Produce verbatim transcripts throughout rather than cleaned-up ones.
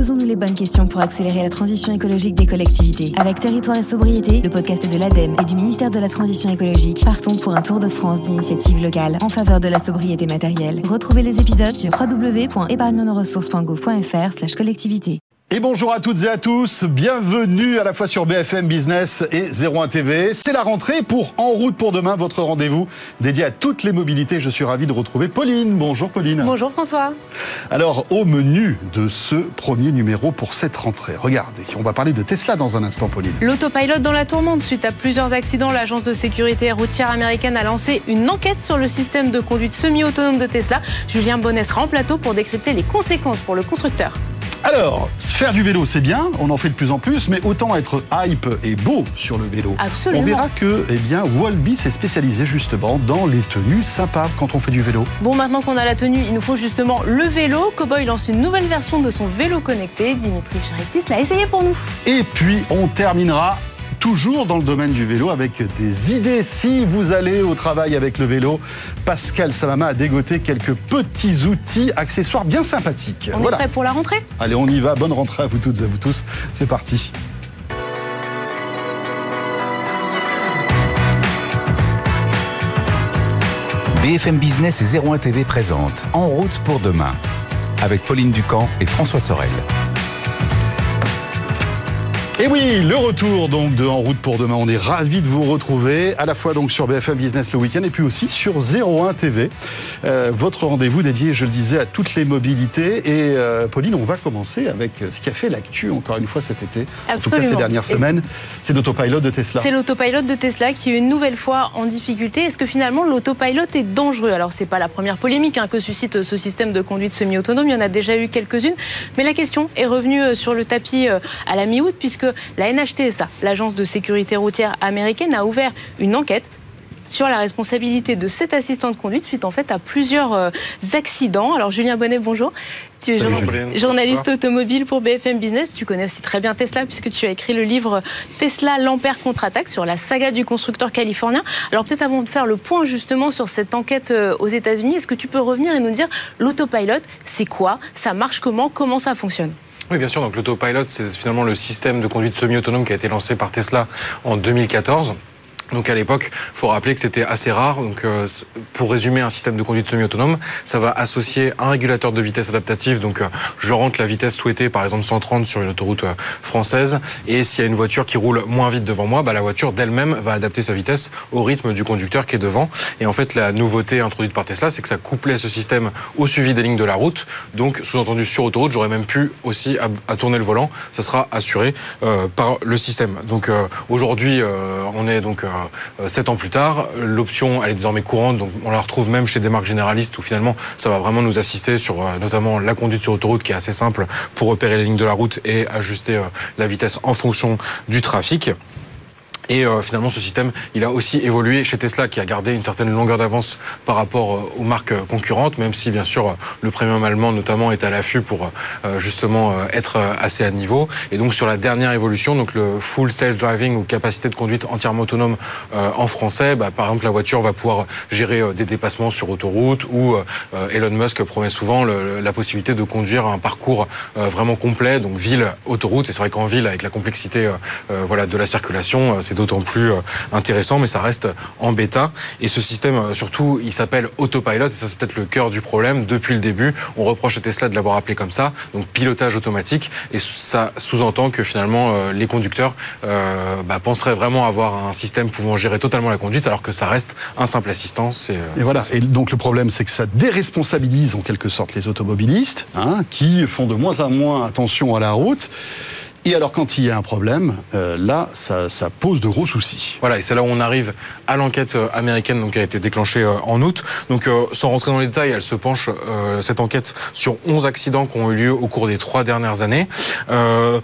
Posons-nous les bonnes questions pour accélérer la transition écologique des collectivités. Avec Territoire et Sobriété, le podcast de l'ADEME et du ministère de la Transition écologique, partons pour un tour de France d'initiatives locales en faveur de la sobriété matérielle. Retrouvez les épisodes sur w w w point épargne nos ressources point gouv point f r slash collectivité. Et bonjour à toutes et à tous, bienvenue à la fois sur B F M Business et zéro un T V. C'est la rentrée pour En route pour demain, votre rendez-vous dédié à toutes les mobilités. Je suis ravi de retrouver Pauline. Bonjour Pauline. Bonjour François. Alors, au menu de ce premier numéro pour cette rentrée, regardez, on va parler de Tesla dans un instant, Pauline. L'autopilote dans la tourmente. Suite à plusieurs accidents, l'agence de sécurité routière américaine a lancé une enquête sur le système de conduite semi-autonome de Tesla. Julien Bonnet sera en plateau pour décrypter les conséquences pour le constructeur. Alors, faire du vélo, c'est bien, on en fait de plus en plus, mais autant être hype et beau sur le vélo. Absolument. On verra que, eh bien, Wallby s'est spécialisé justement dans les tenues sympas quand on fait du vélo. Bon, maintenant qu'on a la tenue, il nous faut justement le vélo. Cowboy lance une nouvelle version de son vélo connecté. Dimitri Charitis l'a essayé pour nous. Et puis, on terminera toujours dans le domaine du vélo avec des idées. Si vous allez au travail avec le vélo, Pascal Samama a dégoté quelques petits outils, accessoires bien sympathiques. On voilà. est prêt pour la rentrée ? Allez, on y va. Bonne rentrée à vous toutes et à vous tous. C'est parti. B F M Business et zéro un T V présente En route pour demain avec Pauline Ducamp et François Sorel. Et oui, le retour donc de En route pour demain. On est ravis de vous retrouver à la fois donc sur B F M Business le week-end et puis aussi sur zéro un T V. Euh, votre rendez-vous dédié, je le disais, à toutes les mobilités. Et euh, Pauline, on va commencer avec ce qui a fait l'actu encore une fois cet été. Absolument. En tout cas ces dernières semaines, c'est, c'est l'autopilote de Tesla. C'est l'autopilote de Tesla qui est une nouvelle fois en difficulté. Est-ce que finalement l'autopilote est dangereux ? Alors c'est pas la première polémique hein, que suscite ce système de conduite semi-autonome. Il y en a déjà eu quelques-unes. Mais la question est revenue sur le tapis à la mi-août puisque la N H T S A, l'agence de sécurité routière américaine, a ouvert une enquête sur la responsabilité de cet assistant de conduite suite en fait à plusieurs euh, accidents. Alors Julien Bonnet, bonjour. Tu es jour- journaliste automobile pour B F M Business. Tu connais aussi très bien Tesla puisque tu as écrit le livre Tesla, l'Ampère contre-attaque sur la saga du constructeur californien. Alors peut-être avant de faire le point justement sur cette enquête euh, aux États-Unis, est-ce que tu peux revenir et nous dire l'autopilote, c'est quoi ? Ça marche comment ? Comment ça fonctionne ? Oui, bien sûr. Donc, l'autopilote, c'est finalement le système de conduite semi-autonome qui a été lancé par Tesla en deux mille quatorze. Donc à l'époque, il faut rappeler que c'était assez rare. Donc euh, pour résumer, un système de conduite semi-autonome, ça va associer un régulateur de vitesse adaptatif. Donc euh, je rentre la vitesse souhaitée, par exemple cent trente sur une autoroute euh, française. Et s'il y a une voiture qui roule moins vite devant moi, bah, la voiture d'elle-même va adapter sa vitesse au rythme du conducteur qui est devant. Et en fait, la nouveauté introduite par Tesla, c'est que ça couplait ce système au suivi des lignes de la route. Donc sous-entendu sur autoroute, j'aurais même pu aussi à, à tourner le volant. Ça sera assuré euh, par le système. Donc euh, aujourd'hui, euh, on est donc euh, Sept ans plus tard, l'option elle est désormais courante, donc on la retrouve même chez des marques généralistes où finalement ça va vraiment nous assister sur euh, notamment la conduite sur autoroute qui est assez simple pour repérer les lignes de la route et ajuster euh, la vitesse en fonction du trafic. Et euh, finalement, ce système, il a aussi évolué chez Tesla, qui a gardé une certaine longueur d'avance par rapport euh, aux marques euh, concurrentes, même si, bien sûr, euh, le premium allemand, notamment, est à l'affût pour euh, justement euh, être euh, assez à niveau. Et donc, sur la dernière évolution, donc le full self-driving ou capacité de conduite entièrement autonome euh, en français, bah, par exemple, la voiture va pouvoir gérer euh, des dépassements sur autoroute ou euh, Elon Musk promet souvent le, la possibilité de conduire un parcours euh, vraiment complet, donc ville-autoroute. Et c'est vrai qu'en ville, avec la complexité euh, euh, voilà, de la circulation, euh, c'est d'autant plus intéressant, mais ça reste en bêta. Et ce système, surtout, il s'appelle Autopilot, et ça c'est peut-être le cœur du problème. Depuis le début, on reproche à Tesla de l'avoir appelé comme ça, donc pilotage automatique, et ça sous-entend que finalement euh, les conducteurs euh, bah, penseraient vraiment avoir un système pouvant gérer totalement la conduite, alors que ça reste un simple assistant. C'est, et c'est voilà. c'est... Et donc le problème, c'est que ça déresponsabilise en quelque sorte les automobilistes, hein, qui font de moins en moins attention à la route. Et alors, quand il y a un problème, euh, là, ça, ça pose de gros soucis. Voilà, et c'est là où on arrive à l'enquête américaine donc, qui a été déclenchée en août. Donc, euh, sans rentrer dans les détails, elle se penche, euh, cette enquête, sur onze accidents qui ont eu lieu au cours des trois dernières années. Euh,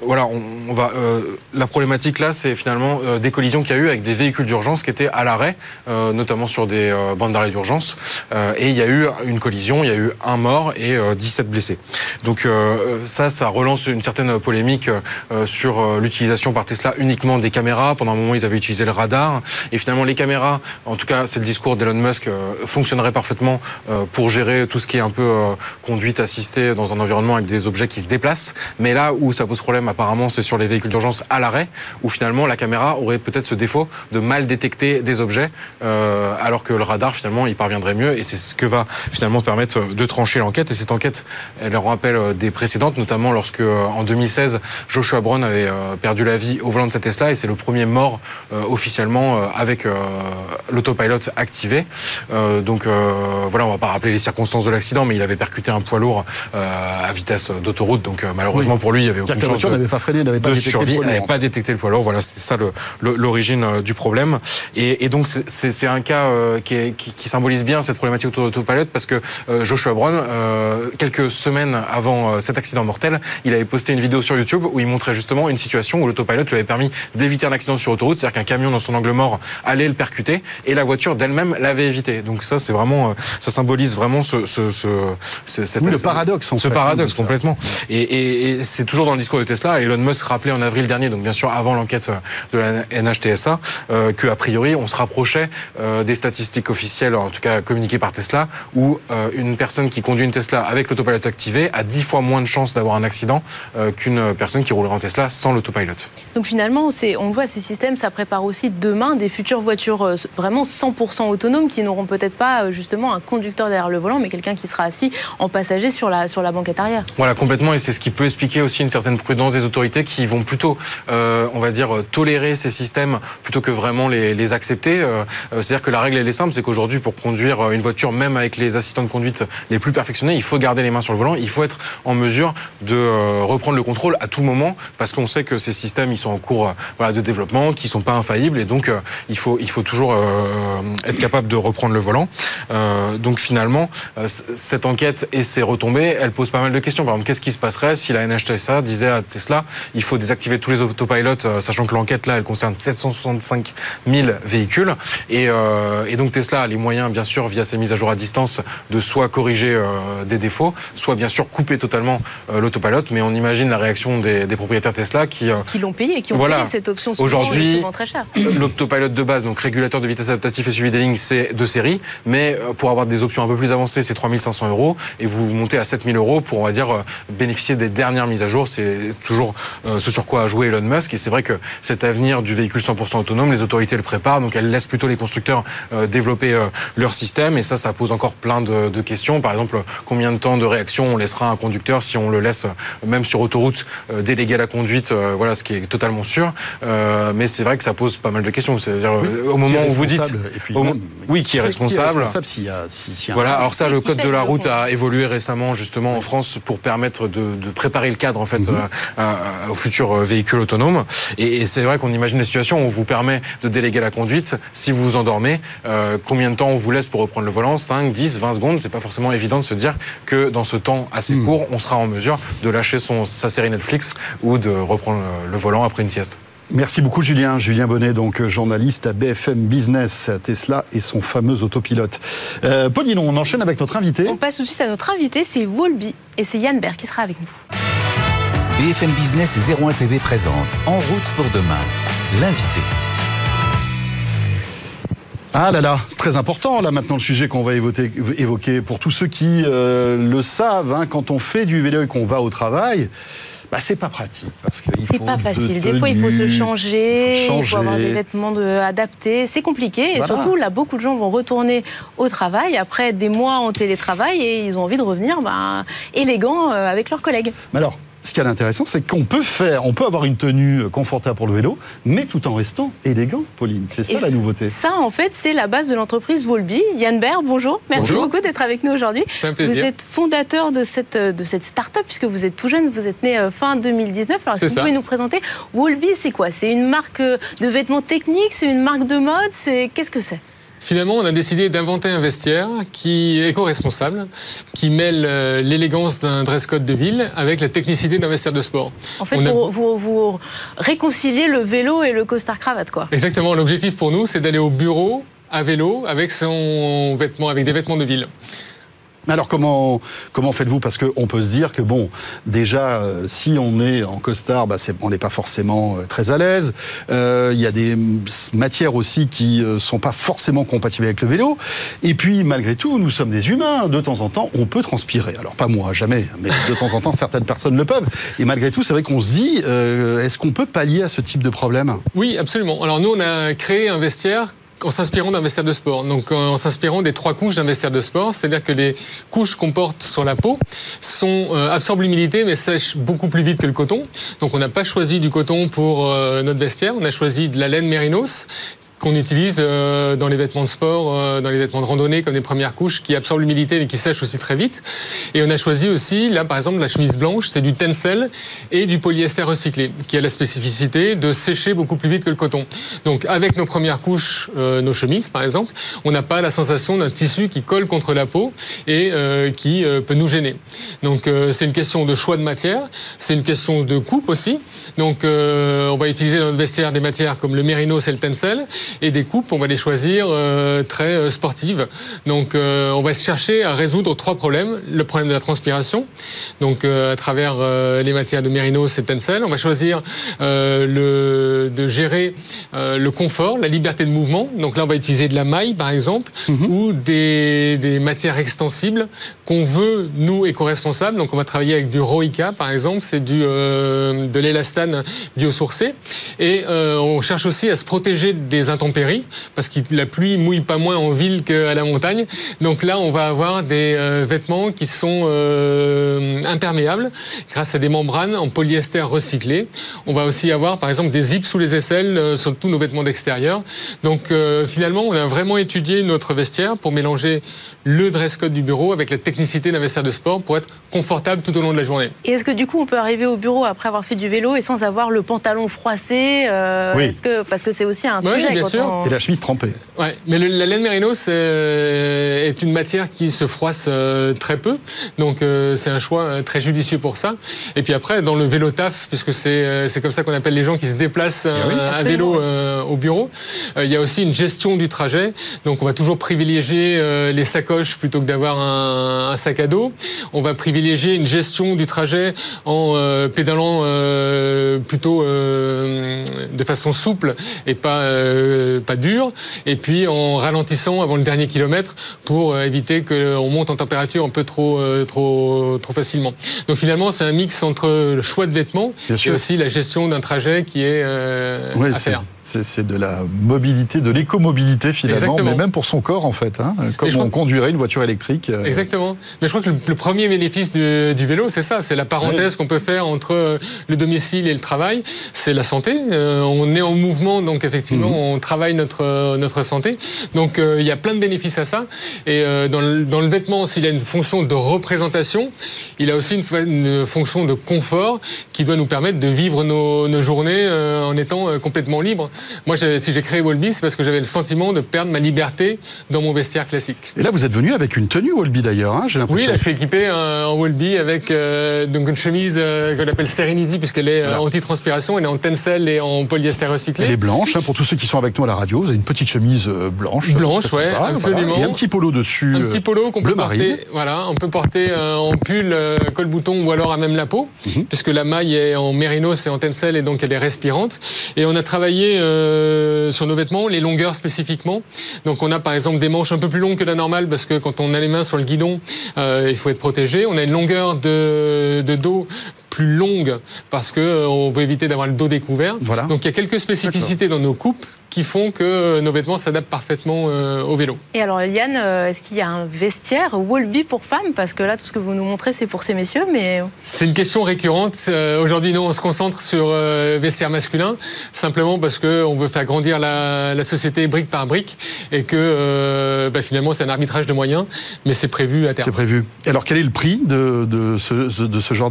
voilà, on, on va. Euh, la problématique là, c'est finalement euh, des collisions qu'il y a eu avec des véhicules d'urgence qui étaient à l'arrêt, euh, notamment sur des euh, bandes d'arrêt d'urgence. Euh, et il y a eu une collision, il y a eu un mort et euh, dix-sept blessés. Donc euh, ça, ça relance une certaine polémique euh, sur euh, l'utilisation par Tesla uniquement des caméras. Pendant un moment, ils avaient utilisé le radar. Et finalement, les caméras, en tout cas, c'est le discours d'Elon Musk, euh, fonctionneraient parfaitement euh, pour gérer tout ce qui est un peu euh, conduite assistée dans un environnement avec des objets qui se déplacent. Mais là où ça pose problème, apparemment, c'est sur les véhicules d'urgence à l'arrêt, où finalement la caméra aurait peut-être ce défaut de mal détecter des objets, euh, alors que le radar, finalement, il parviendrait mieux. Et c'est ce que va finalement permettre de trancher l'enquête. Et cette enquête, elle leur rappelle des précédentes, notamment lorsque, en deux mille seize, Joshua Brown avait euh, perdu la vie au volant de sa Tesla, et c'est le premier mort euh, officiellement euh, avec euh, l'autopilot activé. Euh, donc euh, voilà, on va pas rappeler les circonstances de l'accident, mais il avait percuté un poids lourd euh, à vitesse d'autoroute. Donc euh, malheureusement oui. pour lui, il y avait aucune chance de, n'avait pas freiné, n'avait pas de détecté survie, le poids lourd. n'avait pas détecté le poids lourd. Voilà, c'était ça le, le, l'origine du problème. Et, et donc c'est, c'est, c'est un cas euh, qui, est, qui, qui symbolise bien cette problématique autour de l'autopilot, parce que euh, Joshua Brown, euh, quelques semaines avant euh, cet accident mortel, il avait posté une vidéo sur YouTube où il montrait justement une situation où l'autopilot lui avait permis d'éviter un accident sur autoroute, c'est-à-dire qu'un camion dans son angle mort allait le percuter et la voiture d'elle-même l'avait évité. Donc ça, c'est vraiment, ça symbolise vraiment ce, ce, ce, ce cet oui, le paradoxe, en ce fait, paradoxe complètement. Et, et, et c'est toujours dans le discours de Tesla. Elon Musk rappelait en avril dernier, donc bien sûr avant l'enquête de la N H T S A, euh, que a priori on se rapprochait euh, des statistiques officielles, en tout cas communiquées par Tesla, où euh, une personne qui conduit une Tesla avec l'autopilot activé a dix fois moins de chances d'avoir un accident euh, qu'une personne qui roulerait en Tesla sans l'autopilot. Donc finalement, c'est, on voit ces systèmes, ça prépare aussi demain des futures voitures euh, vraiment cent pour cent autonomes qui n'auront peut-être pas euh, justement un conducteur derrière le volant, mais quelqu'un qui sera assis en passager sur la, sur la banquette arrière. Voilà, complètement, et c'est ce qui peut expliquer aussi une certaine prudence des autorités qui vont plutôt, euh, on va dire, tolérer ces systèmes plutôt que vraiment les, les accepter. Euh, c'est-à-dire que la règle, elle est simple, c'est qu'aujourd'hui, pour conduire une voiture, même avec les assistants de conduite les plus perfectionnés, il faut garder les mains sur le volant, il faut être en mesure de euh, reprendre le contrôle à tout moment, parce qu'on sait que ces systèmes, ils sont en cours euh, voilà, de développement, qui sont pas infaillibles, et donc euh, il faut il faut toujours euh, être capable de reprendre le volant. Euh, donc finalement, euh, cette enquête et ses retombées, elles posent pas mal de questions. Par exemple, qu'est-ce qui se passerait si la N H T S A disait à Tesla, il faut désactiver tous les autopilotes, euh, sachant que l'enquête là, elle concerne sept cent soixante-cinq mille véhicules, et, euh, et donc Tesla a les moyens, bien sûr, via ses mises à jour à distance, de soit corriger euh, des défauts, soit bien sûr couper totalement euh, l'autopilote. Mais on imagine la réaction des, des propriétaires Tesla qui euh, qui l'ont payé, qui ont voilà, payé cette option souvent, aujourd'hui souvent très cher. L'autopilot de base, donc régulateur de vitesse adaptatif et suivi des lignes, c'est de série, mais pour avoir des options un peu plus avancées, c'est trois mille cinq cents euros, et vous montez à sept mille euros pour, on va dire, bénéficier des dernières mises à jour. C'est toujours euh, ce sur quoi a joué Elon Musk, et c'est vrai que cet avenir du véhicule cent pour cent autonome, les autorités le préparent, donc elles laissent plutôt les constructeurs euh, développer euh, leur système, et ça, ça pose encore plein de, de questions. Par exemple, combien de temps de réaction on laissera à un conducteur si on le laisse, euh, même sur autoroute, euh, déléguer la conduite, euh, voilà, ce qui est totalement sûr. Euh, mais c'est vrai que ça pose pas mal de questions. C'est-à-dire, oui, euh, au moment où vous dites... Au, même, oui, qui est responsable. Qui est responsable s'il y a, s'il y a voilà, alors ça, le code de la route a évolué récemment, justement, oui. en France, pour permettre de, de préparer le cadre, en fait, mm-hmm. euh, à, à, aux futurs véhicules autonomes. Et, et c'est vrai qu'on imagine des situations où on vous permet de déléguer la conduite. Si vous vous endormez, euh, combien de temps on vous laisse pour reprendre le volant? cinq, dix, vingt secondes. C'est pas forcément évident de se dire que dans ce temps assez mm. court, on sera en mesure de lâcher son, sa série Netflix ou de reprendre le volant après une sieste. Merci beaucoup Julien. Julien Bonnet, donc journaliste à B F M Business, Tesla et son fameux autopilote. Euh, Pauline, on enchaîne avec notre invité. On passe tout de suite à notre invité, c'est Wolby, et c'est Yann Ber qui sera avec nous. B F M Business et zéro un T V présente En route pour demain, l'invité. Ah là là, c'est très important là maintenant le sujet qu'on va évoquer, évoquer. Pour tous ceux qui euh, le savent, hein, quand on fait du vélo et qu'on va au travail, bah, c'est pas pratique. Parce qu'il c'est faut pas facile. De des fois, il faut se changer, il faut, changer. il faut avoir des vêtements de, adaptés. C'est compliqué. Et voilà. Surtout, là, beaucoup de gens vont retourner au travail après des mois en télétravail et ils ont envie de revenir bah, élégants euh, avec leurs collègues. Mais alors, ce qui est intéressant, c'est qu'on peut faire, on peut avoir une tenue confortable pour le vélo, mais tout en restant élégant, Pauline. C'est ça et la nouveauté. Ça, en fait, c'est la base de l'entreprise Wolby. Yann Ber, bonjour. Merci bonjour. beaucoup d'être avec nous aujourd'hui. C'est un plaisir. Vous êtes fondateur de cette, de cette start-up, puisque vous êtes tout jeune, vous êtes né fin deux mille dix-neuf. Alors, est-ce c'est que vous ça. pouvez nous présenter Wolby, c'est quoi? C'est une marque de vêtements techniques? C'est une marque de mode? C'est... Qu'est-ce que c'est? finalement, on a décidé d'inventer un vestiaire qui est éco-responsable, qui mêle euh, l'élégance d'un dress code de ville avec la technicité d'un vestiaire de sport. En fait, on vous, a... vous, vous réconciliez le vélo et le costard-cravate, quoi. Exactement. L'objectif pour nous, c'est d'aller au bureau à vélo avec son vêtement, avec des vêtements de ville. Alors comment comment faites-vous? Parce qu'on peut se dire que bon, déjà euh, si on est en costard, bah, c'est, on n'est pas forcément euh, très à l'aise. Il euh, y a des matières aussi qui euh, sont pas forcément compatibles avec le vélo. Et puis malgré tout, nous sommes des humains. De temps en temps, on peut transpirer. Alors pas moi, jamais, mais de temps en temps, certaines personnes le peuvent. Et malgré tout, c'est vrai qu'on se dit, euh, est-ce qu'on peut pallier à ce type de problème? Oui, absolument. Alors nous, on a créé un vestiaire en s'inspirant d'un vestiaire de sport, donc en s'inspirant des trois couches d'un vestiaire de sport, c'est-à-dire que les couches qu'on porte sur la peau sont euh, absorbent l'humidité mais sèchent beaucoup plus vite que le coton. Donc on n'a pas choisi du coton pour euh, notre vestiaire, on a choisi de la laine mérinos qu'on utilise euh, dans les vêtements de sport, euh, dans les vêtements de randonnée, comme les premières couches qui absorbent l'humidité mais qui sèchent aussi très vite. Et on a choisi aussi, là par exemple, la chemise blanche, c'est du tencel et du polyester recyclé, qui a la spécificité de sécher beaucoup plus vite que le coton. Donc avec nos premières couches, euh, nos chemises par exemple, on n'a pas la sensation d'un tissu qui colle contre la peau et euh, qui euh, peut nous gêner. Donc euh, c'est une question de choix de matière, c'est une question de coupe aussi. Donc euh, on va utiliser dans notre vestiaire des matières comme le mérinos et le tencel, et des coupes, on va les choisir euh, très euh, sportives. Donc euh, on va chercher à résoudre trois problèmes. Le problème de la transpiration, donc euh, à travers euh, les matières de mérinos et de tencel. On va choisir euh, le, de gérer euh, le confort, la liberté de mouvement. Donc là, on va utiliser de la maille, par exemple, mm-hmm. ou des, des matières extensibles qu'on veut, nous, éco-responsables. Donc on va travailler avec du Roika, par exemple, c'est du, euh, de l'élastane biosourcé. Et euh, on cherche aussi à se protéger des intempéries, parce que la pluie mouille pas moins en ville qu'à la montagne. Donc là, on va avoir des euh, vêtements qui sont euh, imperméables grâce à des membranes en polyester recyclé. On va aussi avoir, par exemple, des zips sous les aisselles euh, sur tous nos vêtements d'extérieur. Donc euh, finalement, on a vraiment étudié notre vestiaire pour mélanger le dress code du bureau avec la technicité d'un vestiaire de sport pour être confortable tout au long de la journée. Et est-ce que du coup, on peut arriver au bureau après avoir fait du vélo et sans avoir le pantalon froissé euh, oui. est-ce que, parce que c'est aussi un oui, sujet. Bien quand sûr. On... Et la chemise trempée. Ouais, mais le, la laine mérinos euh, est une matière qui se froisse euh, très peu, donc euh, c'est un choix euh, très judicieux pour ça. Et puis après, dans le vélo taf, puisque c'est euh, c'est comme ça qu'on appelle les gens qui se déplacent euh, oui, à vélo euh, au bureau, euh, il y a aussi une gestion du trajet. Donc on va toujours privilégier euh, les sacoches plutôt que d'avoir un, un sac à dos. On va privilégier une gestion du trajet en euh, pédalant euh, plutôt euh, de façon souple et pas euh, pas dur, et puis en ralentissant avant le dernier kilomètre pour euh, éviter qu'on monte en température un peu trop euh, trop trop facilement. Donc finalement, c'est un mix entre le choix de vêtements et aussi la gestion d'un trajet qui est euh, oui, à faire. C'est, c'est de la mobilité, de l'écomobilité finalement, Exactement. Mais même pour son corps en fait, hein, comme on crois... conduirait une voiture électrique. Euh... Exactement. Mais je crois que le, le premier bénéfice du, du vélo, c'est ça, c'est la parenthèse oui. qu'on peut faire entre le domicile et le travail, c'est la santé. Euh, on est en mouvement, donc effectivement, mmh. on travaille notre notre santé. Donc euh, il y a plein de bénéfices à ça. Et euh, dans, le, dans le vêtement, s'il a une fonction de représentation, il a aussi une, une fonction de confort qui doit nous permettre de vivre nos, nos journées euh, en étant euh, complètement libres. Moi, si j'ai créé Wallby, c'est parce que j'avais le sentiment de perdre ma liberté dans mon vestiaire classique. Et là, vous êtes venu avec une tenue Wallby d'ailleurs, hein, j'ai l'impression. Oui, là, je suis équipé euh, en Wallby avec euh, donc une chemise euh, qu'on appelle Serenity, puisqu'elle est voilà. euh, anti-transpiration, elle est en tencel et en polyester recyclé. Elle est blanche, hein, pour tous ceux qui sont avec nous à la radio, vous avez une petite chemise euh, blanche. Blanche, ouais, sympa, absolument. Voilà. Et un petit polo dessus. Un petit polo qu'on peut porter, marine. Voilà, on peut porter euh, en pull, euh, col-bouton ou alors à même la peau, mm-hmm. puisque la maille est en mérinos et en tencel et donc elle est respirante. Et on a travaillé euh, sur nos vêtements, les longueurs spécifiquement. Donc on a par exemple des manches un peu plus longues que la normale parce que quand on a les mains sur le guidon, euh, il faut être protégé. On a une longueur de, de dos plus longue parce que euh, on veut éviter d'avoir le dos découvert. Voilà. Donc il y a quelques spécificités D'accord. dans nos coupes qui font que nos vêtements s'adaptent parfaitement euh, au vélo. Et alors Yann, euh, est-ce qu'il y a un vestiaire Wallby pour femmes? Parce que là, tout ce que vous nous montrez, c'est pour ces messieurs, mais... C'est une question récurrente. Euh, aujourd'hui, nous, on se concentre sur euh, vestiaire masculin, simplement parce qu'on veut faire grandir la, la société brique par brique et que euh, bah, finalement, c'est un arbitrage de moyens, mais c'est prévu à terme. C'est prévu. Et alors, quel est le prix de, de, ce, de ce genre d'habit ?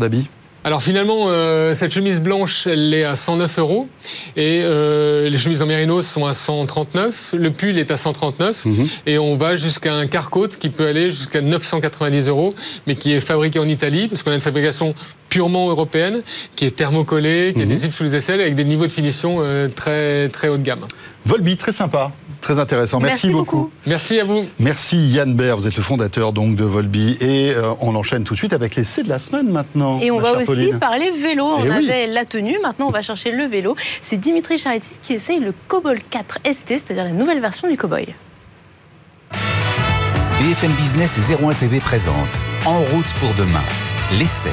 Alors finalement, euh, cette chemise blanche, elle est à cent neuf euros et euh, les chemises en mérinos sont à cent trente-neuf. Le pull est à cent trente-neuf mmh. et on va jusqu'à un carcoat qui peut aller jusqu'à neuf cent quatre-vingt-dix euros, mais qui est fabriqué en Italie parce qu'on a une fabrication purement européenne qui est thermocollée, qui mmh. a des zips sous les aisselles avec des niveaux de finition euh, très très haut de gamme. Volby, très sympa, très intéressant. Merci, Merci beaucoup. beaucoup. Merci à vous. Merci Yann Baird, vous êtes le fondateur donc de Volby et euh, on enchaîne tout de suite avec l'essai de la semaine maintenant. Et on va aussi Pauline. parler vélo. On et avait oui. la tenue, maintenant on va chercher le vélo. C'est Dimitri Charitis qui essaye le Cobalt quatre S T, c'est-à-dire la nouvelle version du Cowboy. B F M Business et zéro un T V présente En route pour demain, l'essai.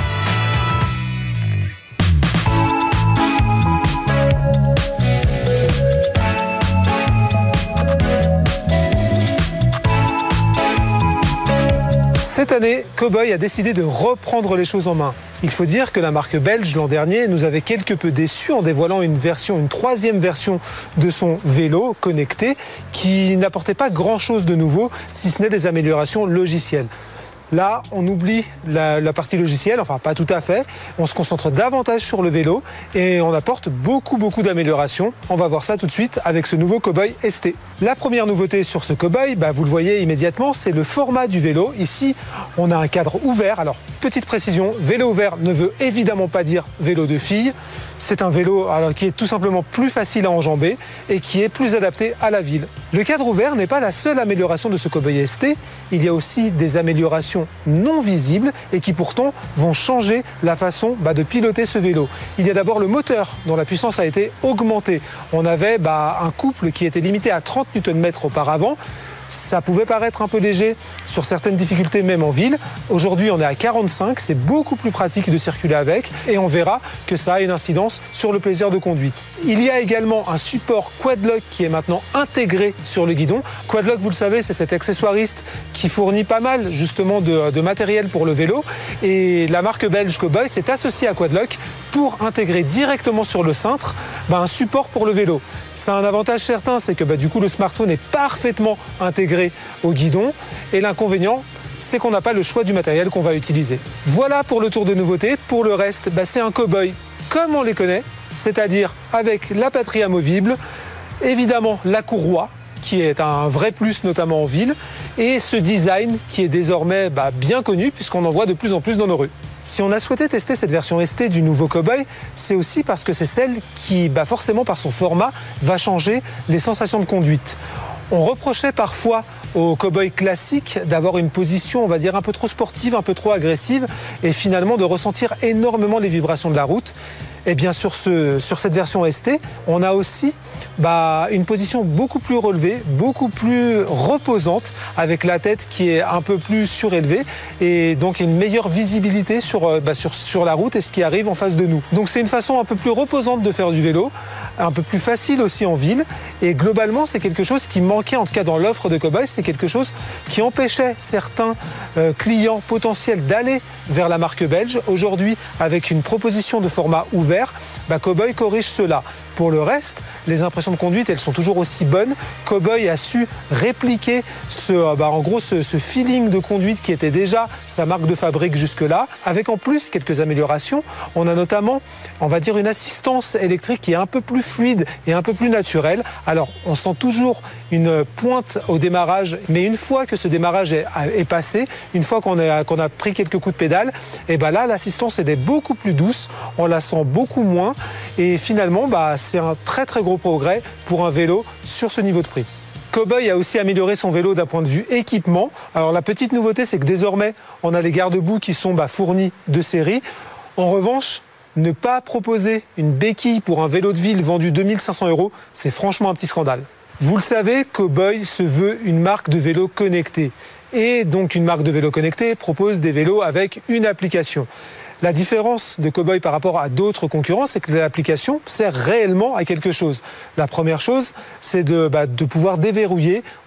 Cette année, Cowboy a décidé de reprendre les choses en main. Il faut dire que la marque belge, l'an dernier, nous avait quelque peu déçus en dévoilant une version, une troisième version de son vélo connecté qui n'apportait pas grand-chose de nouveau, si ce n'est des améliorations logicielles. Là, on oublie la, la partie logicielle, enfin pas tout à fait. On se concentre davantage sur le vélo et on apporte beaucoup, beaucoup d'améliorations. On va voir ça tout de suite avec ce nouveau Cowboy S T. La première nouveauté sur ce Cowboy, bah, vous le voyez immédiatement, c'est le format du vélo. Ici, on a un cadre ouvert. Alors, petite précision, vélo ouvert ne veut évidemment pas dire vélo de fille. C'est un vélo alors, qui est tout simplement plus facile à enjamber et qui est plus adapté à la ville. Le cadre ouvert n'est pas la seule amélioration de ce Cowboy S T. Il y a aussi des améliorations non visibles et qui pourtant vont changer la façon bah, de piloter ce vélo. Il y a d'abord le moteur dont la puissance a été augmentée. On avait bah, un couple qui était limité à trente newton-mètres auparavant. Ça pouvait paraître un peu léger sur certaines difficultés, même en ville. Aujourd'hui, on est à quarante-cinq. C'est beaucoup plus pratique de circuler avec. Et on verra que ça a une incidence sur le plaisir de conduite. Il y a également un support Quadlock qui est maintenant intégré sur le guidon. Quadlock, vous le savez, c'est cet accessoiriste qui fournit pas mal justement de, de matériel pour le vélo. Et la marque belge Cowboy s'est associée à Quadlock pour intégrer directement sur le cintre bah, un support pour le vélo. Ça a un avantage certain, c'est que bah, du coup le smartphone est parfaitement intégré au guidon. Et l'inconvénient, c'est qu'on n'a pas le choix du matériel qu'on va utiliser. Voilà pour le tour de nouveautés. Pour le reste, bah, c'est un Cowboy comme on les connaît, c'est-à-dire avec la batterie amovible, évidemment la courroie, qui est un vrai plus notamment en ville, et ce design qui est désormais bah, bien connu puisqu'on en voit de plus en plus dans nos rues. Si on a souhaité tester cette version S T du nouveau Cowboy, c'est aussi parce que c'est celle qui, bah forcément par son format, va changer les sensations de conduite. On reprochait parfois au Cowboy classique d'avoir une position, on va dire, un peu trop sportive, un peu trop agressive, et finalement de ressentir énormément les vibrations de la route. Et bien sur, ce, sur cette version S T, on a aussi bah, une position beaucoup plus relevée, beaucoup plus reposante, avec la tête qui est un peu plus surélevée et donc une meilleure visibilité sur, bah, sur, sur la route et ce qui arrive en face de nous. Donc c'est une façon un peu plus reposante de faire du vélo, un peu plus facile aussi en ville, et globalement c'est quelque chose qui manquait, en tout cas dans l'offre de Cowboy, c'est quelque chose qui empêchait certains euh, clients potentiels d'aller vers la marque belge. Aujourd'hui, avec une proposition de format ouvert, bah, Cowboy corrige cela. Pour le reste, les impressions de conduite, elles sont toujours aussi bonnes. Cowboy a su répliquer ce, bah, en gros, ce, ce feeling de conduite qui était déjà sa marque de fabrique jusque-là, avec en plus quelques améliorations. On a notamment, on va dire, une assistance électrique qui est un peu plus fluide et un peu plus naturelle. Alors, on sent toujours une pointe au démarrage, mais une fois que ce démarrage est, est passé, une fois qu'on a, qu'on a pris quelques coups de pédale, et bah là, l'assistance elle est beaucoup plus douce, on la sent beaucoup moins, et finalement, bah, c'est un très très gros progrès pour un vélo sur ce niveau de prix. Cowboy a aussi amélioré son vélo d'un point de vue équipement. Alors la petite nouveauté, c'est que désormais, on a les garde-boue qui sont bah, fournis de série. En revanche, ne pas proposer une béquille pour un vélo de ville vendu deux mille cinq cents euros, c'est franchement un petit scandale. Vous le savez, Cowboy se veut une marque de vélo connecté. Et donc une marque de vélo connecté propose des vélos avec une application. La différence de Cowboy par rapport à d'autres concurrents, c'est que l'application sert réellement à quelque chose. La première chose, c'est de, bah, de pouvoir déverrouiller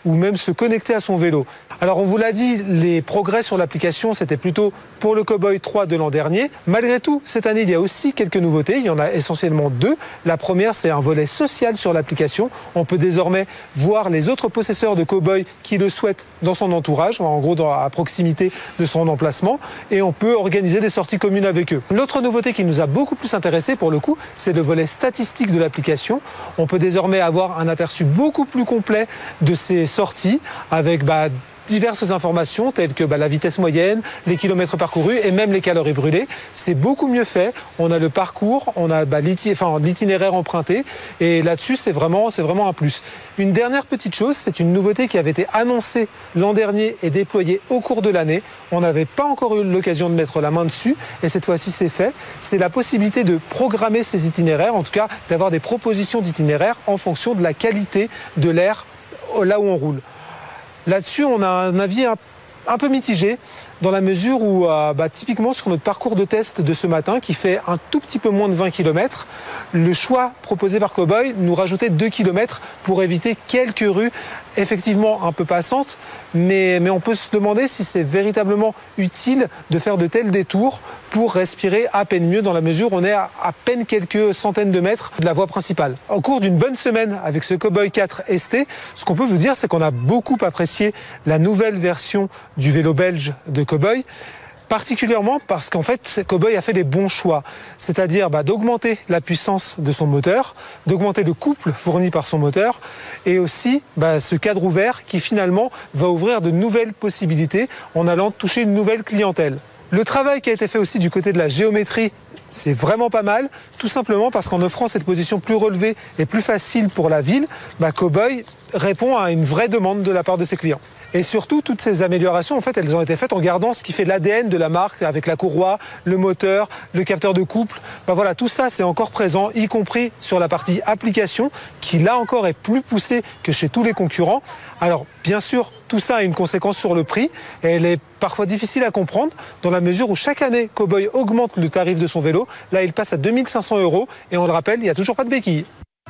ou même se connecter à son vélo. Alors on vous l'a dit, les progrès sur l'application, c'était plutôt pour le Cowboy trois de l'an dernier. Malgré tout, cette année, il y a aussi quelques nouveautés. Il y en a essentiellement deux. La première, c'est un volet social sur l'application. On peut désormais voir les autres possesseurs de Cowboy qui le souhaitent dans son entourage, en gros dans, à proximité de son emplacement, et on peut organiser des sorties communes avec eux. L'autre nouveauté qui nous a beaucoup plus intéressé pour le coup, c'est le volet statistique de l'application. On peut désormais avoir un aperçu beaucoup plus complet de ces sorties avec bah, diverses informations telles que bah, la vitesse moyenne, les kilomètres parcourus et même les calories brûlées. C'est beaucoup mieux fait. On a le parcours, on a bah, l'iti- enfin, l'itinéraire emprunté et là-dessus, c'est vraiment, c'est vraiment un plus. Une dernière petite chose, c'est une nouveauté qui avait été annoncée l'an dernier et déployée au cours de l'année. On n'avait pas encore eu l'occasion de mettre la main dessus et cette fois-ci, c'est fait. C'est la possibilité de programmer ces itinéraires, en tout cas d'avoir des propositions d'itinéraires en fonction de la qualité de l'air là où on roule. Là-dessus, on a un avis un, un peu mitigé, dans la mesure où, euh, bah, typiquement, sur notre parcours de test de ce matin, qui fait un tout petit peu moins de vingt kilomètres, le choix proposé par Cowboy nous rajoutait deux kilomètres pour éviter quelques rues, effectivement un peu passantes, mais, mais on peut se demander si c'est véritablement utile de faire de tels détours pour respirer à peine mieux, dans la mesure où on est à, à peine quelques centaines de mètres de la voie principale. Au cours d'une bonne semaine avec ce Cowboy quatre S T, ce qu'on peut vous dire, c'est qu'on a beaucoup apprécié la nouvelle version du vélo belge de Cowboy, particulièrement parce qu'en fait, Cowboy a fait des bons choix, c'est-à-dire bah, d'augmenter la puissance de son moteur, d'augmenter le couple fourni par son moteur, et aussi bah, ce cadre ouvert qui finalement va ouvrir de nouvelles possibilités en allant toucher une nouvelle clientèle. Le travail qui a été fait aussi du côté de la géométrie, c'est vraiment pas mal, tout simplement parce qu'en offrant cette position plus relevée et plus facile pour la ville, bah, Cowboy répond à une vraie demande de la part de ses clients. Et surtout, toutes ces améliorations, en fait, elles ont été faites en gardant ce qui fait l'A D N de la marque, avec la courroie, le moteur, le capteur de couple. Ben voilà, tout ça, c'est encore présent, y compris sur la partie application, qui là encore est plus poussée que chez tous les concurrents. Alors, bien sûr, tout ça a une conséquence sur le prix, et elle est parfois difficile à comprendre, dans la mesure où chaque année, Cowboy augmente le tarif de son vélo. Là, il passe à deux mille cinq cents euros, et on le rappelle, il n'y a toujours pas de béquille.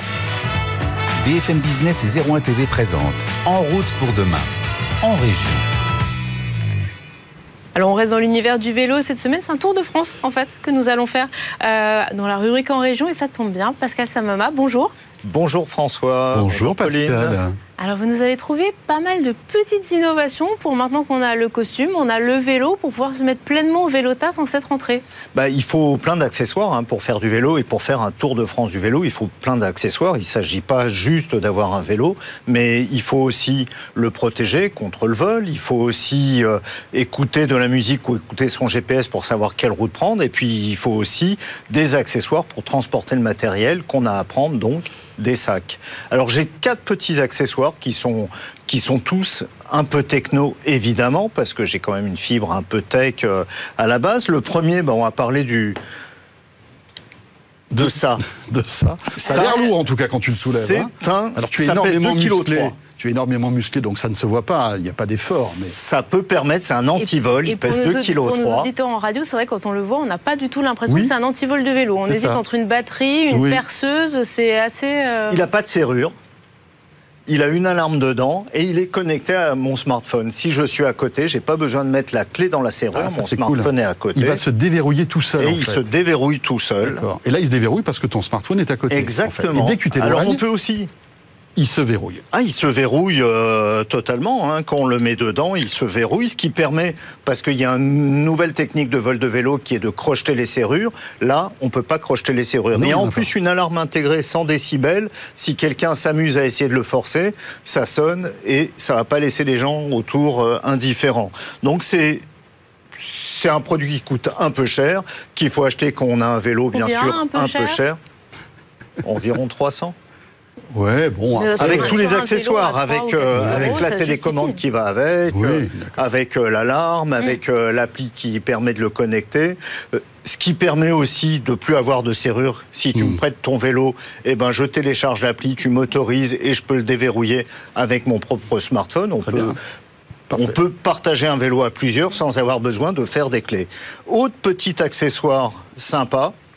B F M Business et zéro un T V présente En route pour demain, en région. Alors on reste dans l'univers du vélo. Cette semaine, c'est un tour de France, en fait, que nous allons faire euh, dans la rubrique en région. Et ça tombe bien. Pascal Samama, bonjour. Bonjour François. Bonjour, bonjour Pascal. Alors vous nous avez trouvé pas mal de petites innovations pour maintenant qu'on a le costume, on a le vélo, pour pouvoir se mettre pleinement au vélo taf en cette rentrée. Bah, il faut plein d'accessoires hein, pour faire du vélo et pour faire un tour de France du vélo, il faut plein d'accessoires. Il ne s'agit pas juste d'avoir un vélo, mais il faut aussi le protéger contre le vol. Il faut aussi euh, écouter de la musique ou écouter son G P S pour savoir quelle route prendre. Et puis il faut aussi des accessoires pour transporter le matériel qu'on a à prendre, donc des sacs. Alors j'ai quatre petits accessoires qui sont, qui sont tous un peu techno, évidemment, parce que j'ai quand même une fibre un peu tech euh, à la base. Le premier, ben, on va parler du... de ça. De ça. Ça a l'air lourd, en tout cas, quand tu le soulèves. C'est hein. un... Alors tu es ça pèse énormément deux virgule trois musclé. kilos. Tu es énormément musclé, donc ça ne se voit pas, il n'y a pas d'effort. Mais... Ça peut permettre, c'est un antivol, et, et il pèse deux virgule trois kilos. Pour nos kilos. auditeurs en radio, c'est vrai, quand on le voit, on n'a pas du tout l'impression oui, que c'est un antivol de vélo. On hésite ça. entre une batterie, une oui. perceuse, c'est assez... Euh... Il n'a pas de serrure. Il a une alarme dedans et il est connecté à mon smartphone. Si je suis à côté, j'ai pas besoin de mettre la clé dans la serrure. Ah, mon smartphone cool. est à côté. Il va se déverrouiller tout seul. Et en il fait. se déverrouille tout seul. D'accord. Et là, il se déverrouille parce que ton smartphone est à côté. Exactement. En fait. Et dès que tu t'éloignes, alors on peut aussi. Il se verrouille. Ah, il se verrouille euh, totalement. Hein. Quand on le met dedans, il se verrouille, ce qui permet, parce qu'il y a une nouvelle technique de vol de vélo qui est de crocheter les serrures. Là, on peut pas crocheter les serrures. Non, il y a en plus pas. Une alarme intégrée cent décibels. Si quelqu'un s'amuse à essayer de le forcer, ça sonne et ça va pas laisser les gens autour euh, indifférents. Donc c'est c'est un produit qui coûte un peu cher, qu'il faut acheter quand on a un vélo, bien Combien, sûr, un peu un cher, peu cher. Environ trois cents. Ouais, bon. Euh, avec sur, tous les sur accessoires, avec, euh, avec la télécommande qui va avec, oui, euh, avec euh, l'alarme, mmh. avec euh, l'appli qui permet de le connecter. Euh, ce qui permet aussi de plus avoir de serrure. Si tu mmh. me prêtes ton vélo, eh ben, je télécharge l'appli, tu m'autorises et je peux le déverrouiller avec mon propre smartphone. On peut, on peut partager un vélo à plusieurs sans avoir besoin de faire des clés. Autre petit accessoire sympa,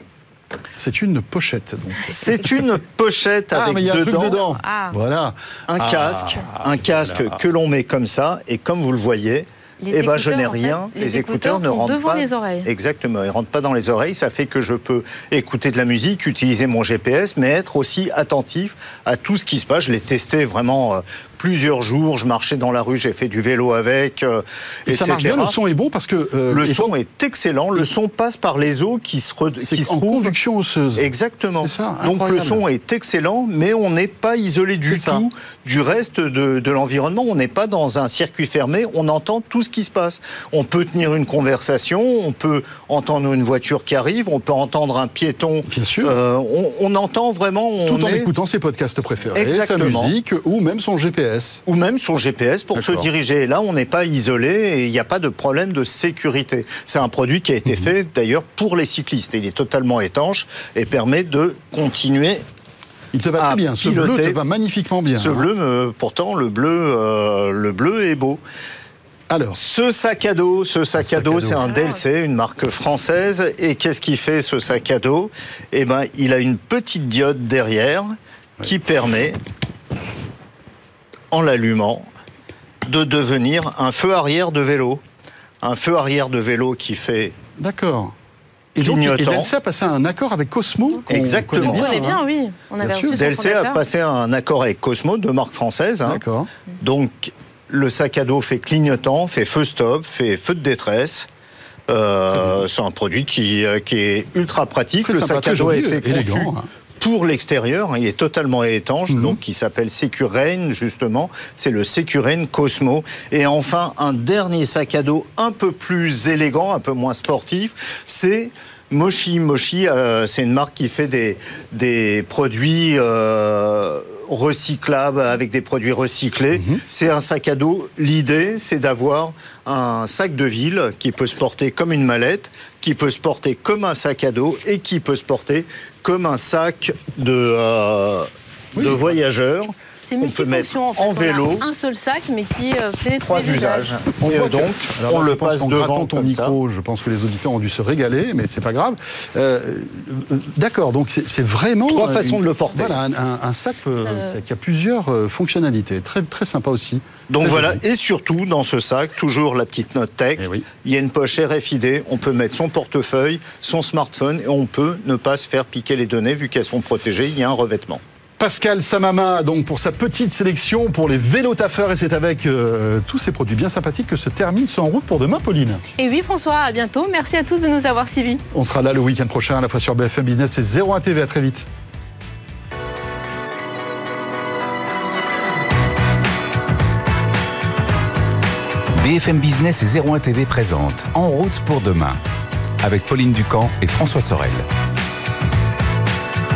C'est une pochette. Donc. C'est une pochette ah, avec mais il y a un dedans, truc dedans. Ah. Voilà. un Ah, casque, un casque voilà. que l'on met comme ça, et comme vous le voyez, Les eh ben, je écouteurs, n'ai en rien. fait, les, les écouteurs, écouteurs ne sont rentrent devant pas. les oreilles. Exactement, ils rentrent pas dans les oreilles. Ça fait que je peux écouter de la musique, utiliser mon G P S, mais être aussi attentif à tout ce qui se passe. Je l'ai testé vraiment euh, plusieurs jours. Je marchais dans la rue, j'ai fait du vélo avec, euh, Et et ça cetera. marche bien, le son est bon parce que... euh, Le et son donc, est excellent. Le son passe par les os qui se, re- c'est qui se en trouvent. conduction osseuse. Exactement. C'est ça, Donc le incroyable. son est excellent, mais on n'est pas isolé du C'est ça. tout du reste de, de l'environnement. On n'est pas dans un circuit fermé. On entend tout ce qui se passe. On peut tenir une conversation, on peut entendre une voiture qui arrive, on peut entendre un piéton. Bien sûr. Euh, on, on entend vraiment. On Tout en est... écoutant ses podcasts préférés, Exactement. sa musique ou même son G P S. Ou même son G P S pour se D'accord. diriger. Là, on n'est pas isolé et il n'y a pas de problème de sécurité. C'est un produit qui a été Mhm. fait d'ailleurs pour les cyclistes. Il est totalement étanche et permet de continuer. Il te va Ah, très bien. Ce bleu piloter. te va magnifiquement bien. Ce hein. bleu, me- pourtant, le bleu, euh, le bleu est beau. Alors, Ce sac à dos, ce sac, sac à dos, à dos. c'est un D L C, une marque française. Et qu'est-ce qu'il fait ce sac à dos ? Eh ben, il a une petite diode derrière qui permet, en l'allumant, de devenir un feu arrière de vélo. Un feu arrière de vélo qui fait d'accord. Et donc, et clignotant. D L C a passé un accord avec Cosmo qu'on Exactement. On connaît bien, hein. oui. On avait Bien sûr. reçu D son L C a fondateur. passé un accord avec Cosmo, de marque française. hein. D'accord. Donc, le sac à dos fait clignotant, fait feu stop, fait feu de détresse. Euh, c'est un produit qui, euh, qui est ultra pratique. Très le sympa, sac très à dos a joli, été élégant, conçu hein. pour l'extérieur. hein. Il est totalement étanche, Mhm. donc il s'appelle Securain, justement. C'est le Securain Cosmo. Et enfin, un dernier sac à dos un peu plus élégant, un peu moins sportif, c'est Moshi. Moshi, euh, c'est une marque qui fait des, des produits euh, recyclables, avec des produits recyclés. Mhm. C'est un sac à dos. L'idée, c'est d'avoir un sac de ville qui peut se porter comme une mallette, qui peut se porter comme un sac à dos et qui peut se porter comme un sac de, euh, Oui. de voyageurs. C'est on peut mettre multifonction en fait. en On a vélo. un seul sac, mais qui euh, fait Trois tous les usages. On Et voit euh, donc, que- alors on là, je le pense passe qu'en devant grattant ton comme ça. micro, je pense que les auditeurs ont dû se régaler, mais c'est pas grave. Euh, euh, D'accord, donc c'est c'est vraiment Trois euh, façons une- de le porter. Voilà, un, un- un sac euh, Euh. qui a plusieurs euh, fonctionnalités, très très sympa aussi. Donc Très voilà, joli. et surtout dans ce sac, toujours la petite note tech, Eh oui. il y a une poche R F I D, on peut mettre son portefeuille, son smartphone, et on peut ne pas se faire piquer les données vu qu'elles sont protégées, il y a un revêtement. Pascal Samama, donc pour sa petite sélection pour les vélos taffeurs, et c'est avec euh, tous ces produits bien sympathiques que se termine ce En route pour demain, Pauline. Et oui, François, à bientôt. Merci à tous de nous avoir suivis. On sera là le week-end prochain, à la fois sur B F M Business et zéro un T V. À très vite. B F M Business et zéro un T V présente En route pour demain avec Pauline Ducamp et François Sorel.